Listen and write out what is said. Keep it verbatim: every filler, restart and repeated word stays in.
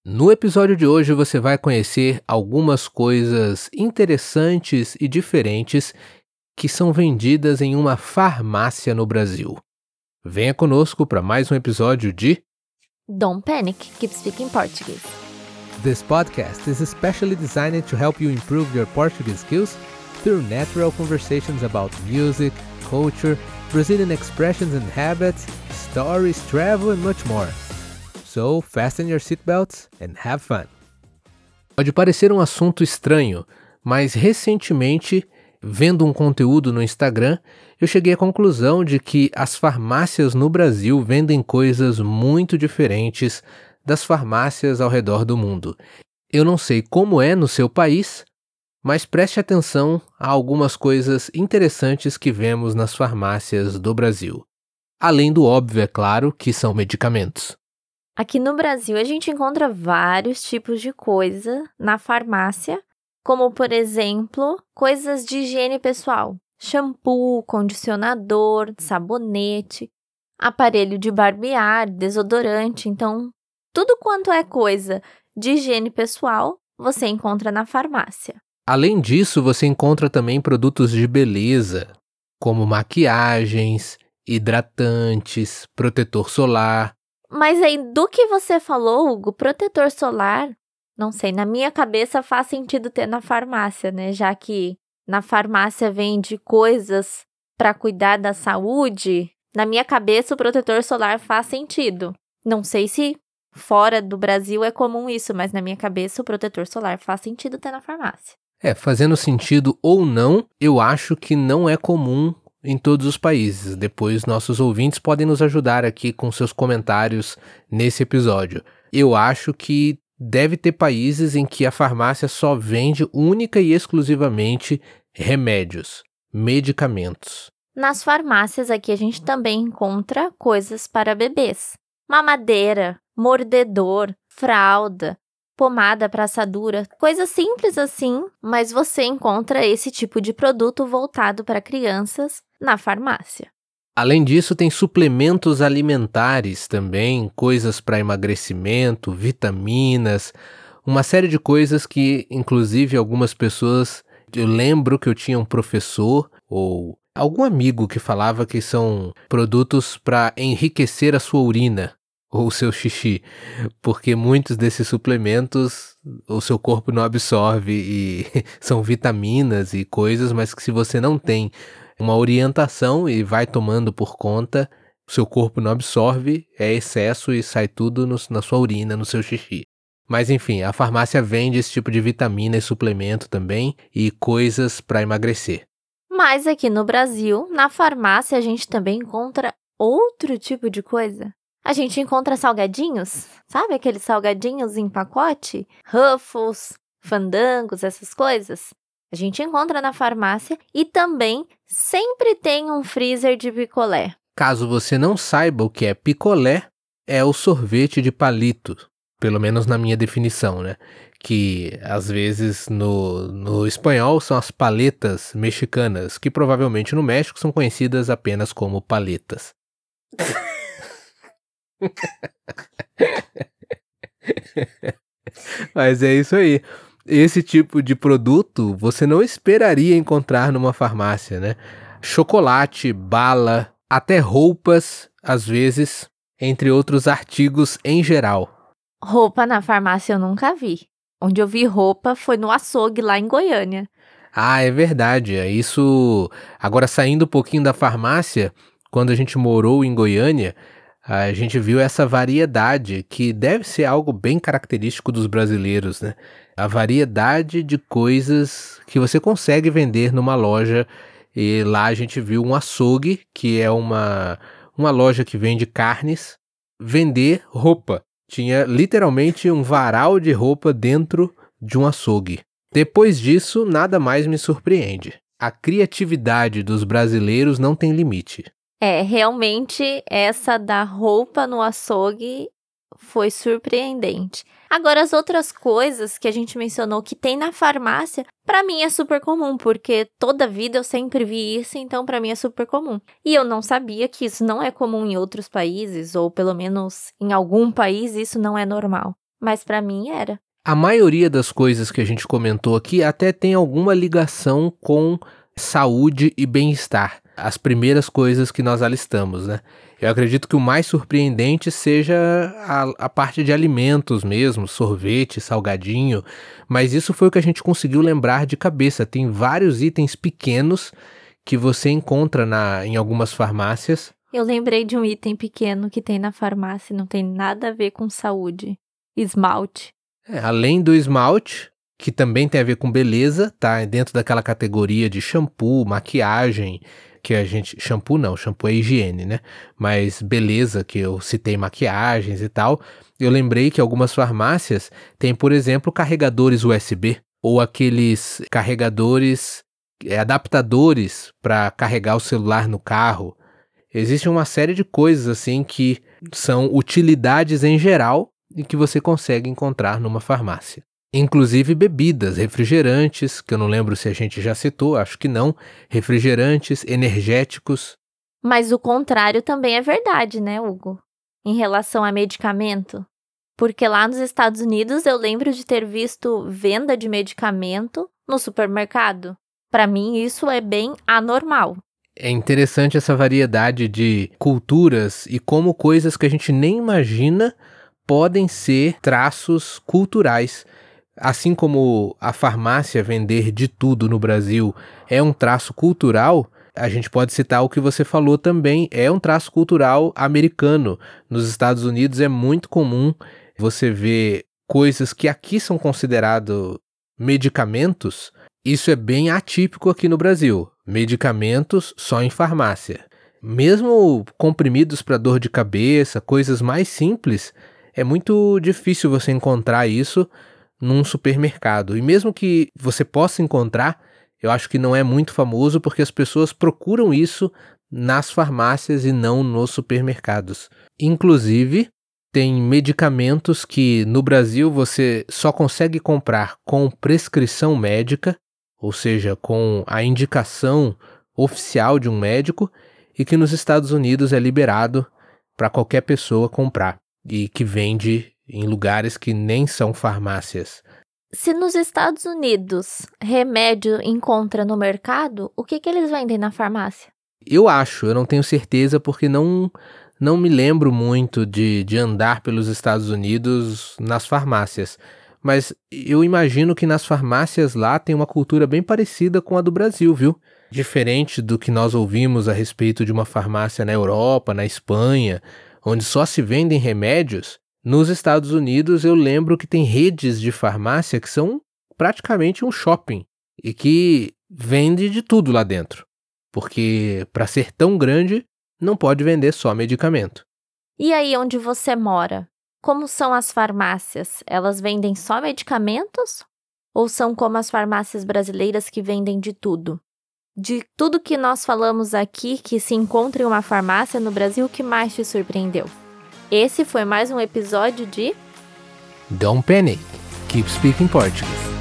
No episódio de hoje você vai conhecer algumas coisas interessantes e diferentes que são vendidas em uma farmácia no Brasil. Venha conosco para mais um episódio de Don't Panic, Keep Speaking Portuguese. This podcast is especially designed to help you improve your Portuguese skills through natural conversations about music, culture, Brazilian expressions and habits, stories, travel and much more. So, fasten your seatbelts and have fun. Pode parecer um assunto estranho, mas recentemente, vendo um conteúdo no Instagram, eu cheguei à conclusão de que as farmácias no Brasil vendem coisas muito diferentes das farmácias ao redor do mundo. Eu não sei como é no seu país, mas preste atenção a algumas coisas interessantes que vemos nas farmácias do Brasil. Além do óbvio, é claro, que são medicamentos. Aqui no Brasil, a gente encontra vários tipos de coisa na farmácia, como, por exemplo, coisas de higiene pessoal. Shampoo, condicionador, sabonete, aparelho de barbear, desodorante. Então, tudo quanto é coisa de higiene pessoal, você encontra na farmácia. Além disso, você encontra também produtos de beleza, como maquiagens, hidratantes, protetor solar. Mas aí, do que você falou, Hugo, protetor solar, não sei, na minha cabeça faz sentido ter na farmácia, né? Já que na farmácia vende coisas para cuidar da saúde, na minha cabeça o protetor solar faz sentido. Não sei se fora do Brasil é comum isso, mas na minha cabeça o protetor solar faz sentido ter na farmácia. É, fazendo sentido ou não, eu acho que não é comum em todos os países. Depois nossos ouvintes podem nos ajudar aqui com seus comentários nesse episódio. Eu acho que deve ter países em que a farmácia só vende única e exclusivamente remédios, medicamentos. Nas farmácias aqui a gente também encontra coisas para bebês. Mamadeira, mordedor, fralda, pomada para assadura, coisas simples assim, mas você encontra esse tipo de produto voltado para crianças na farmácia. Além disso, tem suplementos alimentares também, coisas para emagrecimento, vitaminas, uma série de coisas que, inclusive, algumas pessoas, eu lembro que eu tinha um professor ou algum amigo que falava que são produtos para enriquecer a sua urina ou o seu xixi, porque muitos desses suplementos o seu corpo não absorve e são vitaminas e coisas, mas que se você não tem uma orientação e vai tomando por conta, o seu corpo não absorve, é excesso e sai tudo no, na sua urina, no seu xixi. Mas enfim, a farmácia vende esse tipo de vitamina e suplemento também e coisas para emagrecer. Mas aqui no Brasil, na farmácia a gente também encontra outro tipo de coisa. A gente encontra salgadinhos, sabe aqueles salgadinhos em pacote? Ruffles, Fandangos, essas coisas. A gente encontra na farmácia e também sempre tem um freezer de picolé. Caso você não saiba o que é picolé, é o sorvete de palito, pelo menos na minha definição, né? Que às vezes no, no espanhol são as paletas mexicanas, que provavelmente no México são conhecidas apenas como paletas. Mas é isso aí. Esse tipo de produto você não esperaria encontrar numa farmácia, né? Chocolate, bala, até roupas, às vezes, entre outros artigos em geral. Roupa na farmácia eu nunca vi. Onde eu vi roupa foi no açougue lá em Goiânia. Ah, é verdade. É isso. Agora, saindo um pouquinho da farmácia, quando a gente morou em Goiânia, a gente viu essa variedade, que deve ser algo bem característico dos brasileiros, né? A variedade de coisas que você consegue vender numa loja. E lá a gente viu um açougue, que é uma, uma loja que vende carnes, vender roupa. Tinha literalmente um varal de roupa dentro de um açougue. Depois disso, nada mais me surpreende. A criatividade dos brasileiros não tem limite. É, realmente essa da roupa no açougue foi surpreendente. Agora, as outras coisas que a gente mencionou que tem na farmácia, pra mim é super comum, porque toda a vida eu sempre vi isso, então pra mim é super comum. E eu não sabia que isso não é comum em outros países, ou pelo menos em algum país isso não é normal. Mas pra mim era. A maioria das coisas que a gente comentou aqui até tem alguma ligação com saúde e bem-estar. As primeiras coisas que nós alistamos, né? Eu acredito que o mais surpreendente seja a, a parte de alimentos mesmo, sorvete, salgadinho, mas isso foi o que a gente conseguiu lembrar de cabeça. Tem vários itens pequenos que você encontra na, em algumas farmácias. Eu lembrei de um item pequeno que tem na farmácia, não tem nada a ver com saúde. Esmalte. É, além do esmalte, que também tem a ver com beleza, tá? Dentro daquela categoria de shampoo, maquiagem, que a gente... Shampoo não, shampoo é higiene, né? Mas beleza, que eu citei maquiagens e tal. Eu lembrei que algumas farmácias têm, por exemplo, carregadores U S B, ou aqueles carregadores, é, adaptadores para carregar o celular no carro. Existe uma série de coisas assim que são utilidades em geral e que você consegue encontrar numa farmácia. Inclusive bebidas, refrigerantes, que eu não lembro se a gente já citou, acho que não, refrigerantes, energéticos. Mas o contrário também é verdade, né, Hugo? Em relação a medicamento. Porque lá nos Estados Unidos eu lembro de ter visto venda de medicamento no supermercado. Para mim isso é bem anormal. É interessante essa variedade de culturas e como coisas que a gente nem imagina podem ser traços culturais. Assim como a farmácia vender de tudo no Brasil é um traço cultural, a gente pode citar o que você falou também, é um traço cultural americano. Nos Estados Unidos é muito comum você ver coisas que aqui são considerados medicamentos. Isso é bem atípico aqui no Brasil. Medicamentos só em farmácia. Mesmo comprimidos para dor de cabeça, coisas mais simples, é muito difícil você encontrar isso num supermercado. E mesmo que você possa encontrar, eu acho que não é muito famoso porque as pessoas procuram isso nas farmácias e não nos supermercados. Inclusive, tem medicamentos que no Brasil você só consegue comprar com prescrição médica, ou seja, com a indicação oficial de um médico, e que nos Estados Unidos é liberado para qualquer pessoa comprar, e que vende em lugares que nem são farmácias. Se nos Estados Unidos remédio encontra no mercado, o que, que eles vendem na farmácia? Eu acho, eu não tenho certeza porque não, não me lembro muito de, de andar pelos Estados Unidos nas farmácias. Mas eu imagino que nas farmácias lá tem uma cultura bem parecida com a do Brasil, viu? Diferente do que nós ouvimos a respeito de uma farmácia na Europa, na Espanha, onde só se vendem remédios. Nos Estados Unidos eu lembro que tem redes de farmácia que são praticamente um shopping e que vende de tudo lá dentro. Porque para ser tão grande, não pode vender só medicamento. E aí onde você mora? Como são as farmácias? Elas vendem só medicamentos? Ou são como as farmácias brasileiras que vendem de tudo? De tudo que nós falamos aqui que se encontra em uma farmácia no Brasil, o que mais te surpreendeu? Esse foi mais um episódio de Don't Panic, Keep Speaking Portuguese.